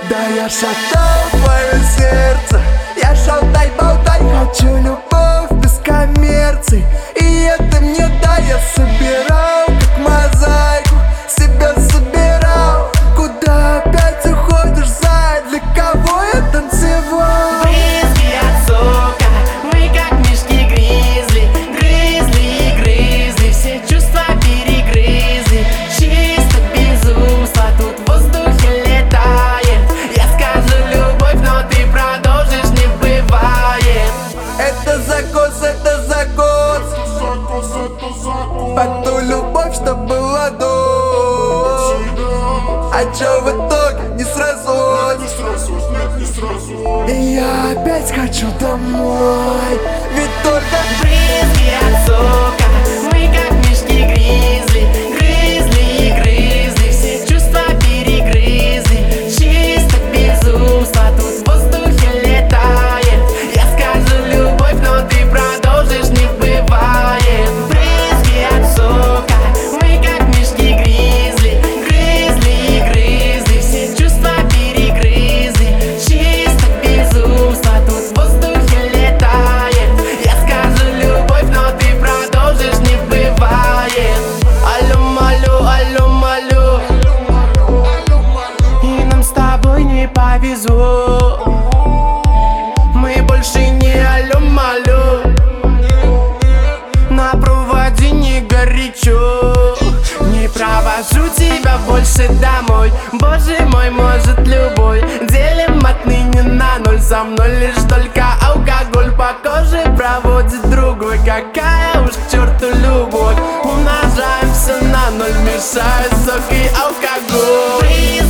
Да я шатал твое сердце, я шалтай-болтай, хочу любовь без коммерции. И это мне да, я собирал, как мозаику, себя собирал. Куда опять уходишь, зая, для кого я танцевал? Брызги от сока, мы как мишки-гризли, грызли и грызли, все чувства перегрызли. Чисто безумство тут в воздухе летает. Я скажу любовь, но ты продолжишь, не бывает. Это закос, это закос, под ту любовь, что была до. А чё в итоге не срослось? И я опять хочу домой, ведь только Брызги от сока, мы как мишки-гризли, грызли и грызли, все чувства перегрызли. Чисто безумство тут в воздухе летает. Я скажу любовь, но ты продолжишь, не бывает. Брызги от сока, мы как мишки-гризли, грызли и грызли, все чувства перегрызли. Чисто безумство тут в воздухе летает. Я скажу любовь, но ты продолжишь, не бывает. Алло, малю, алло, малю, и нам с тобой не повезло. Мы больше не алло, малю, на проводе не горячо. Не провожу тебя больше домой, боже мой, может любой. Делим отныне на ноль, со мной лишь только алкоголь по коже проводит другой. Какая уж к черту любовь, умножаем все на ноль, мешает сок и алкоголь.